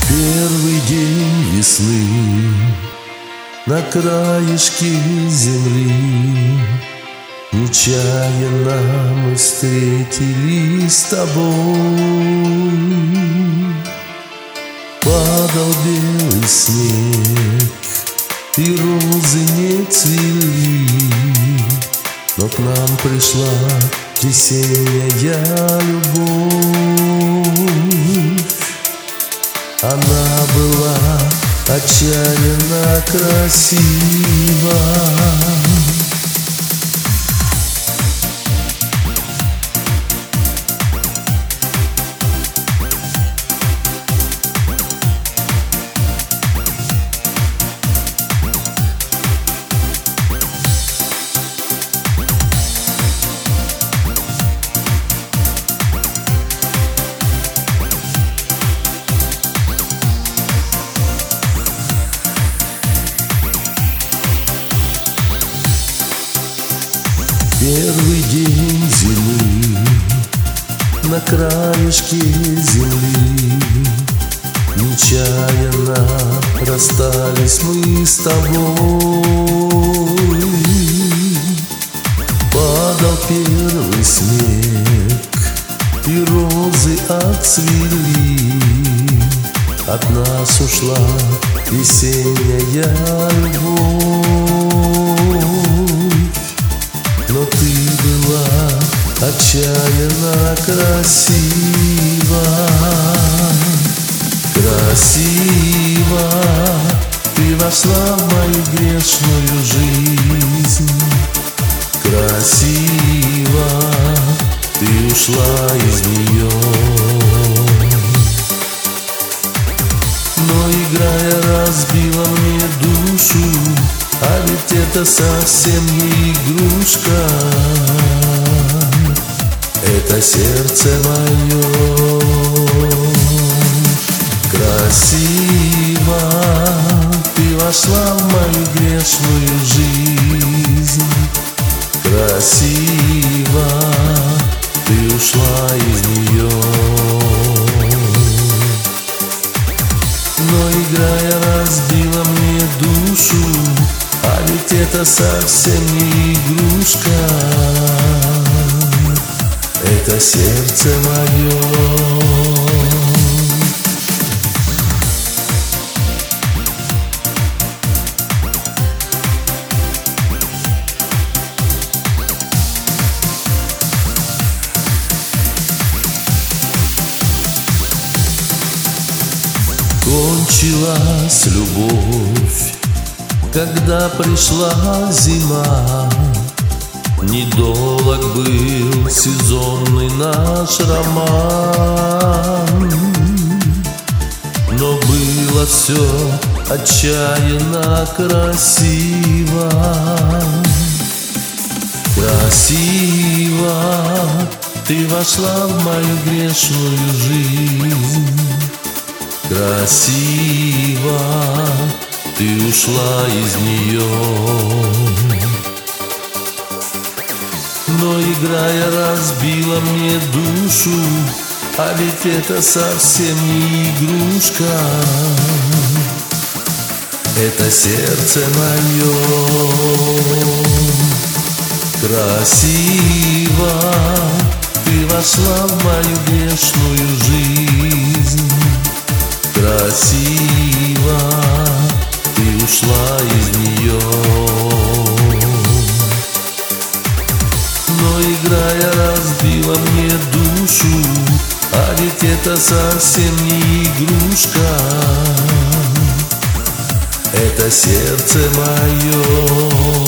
Первый день весны на краешке земли нечаянно мы встретились с тобой. Падал белый снег, и розы не цвели, но к нам пришла весенняя любовь. Она была отчаянно красива. Первый день зимы на краешке земли нечаянно расстались мы с тобой. Падал первый снег, и розы отцвели. От нас ушла весенняя любовь. Но ты была отчаянно красива. Красива, ты вошла в мою грешную жизнь. Красива, ты ушла из нее. Но играя разбила мне душу, а ведь это совсем не игрушка. Это сердце мое. Красиво, ты вошла в мою грешную жизнь. Красиво, ты ушла из нее. Но играя разбила мне душу, а ведь это совсем не игрушка. Это сердце мое. Кончилась любовь, когда пришла зима. Недолг был сезонный наш роман, но было все отчаянно красиво. Красиво, ты вошла в мою грешную жизнь. Красиво, ты ушла из нее. Но играя разбила мне душу, а ведь это совсем не игрушка. Это сердце мое. Красиво, ты вошла в мою грешную жизнь. Красиво, ты ушла из нее. Но играя разбила мне душу, а ведь это совсем не игрушка. Это сердце мое.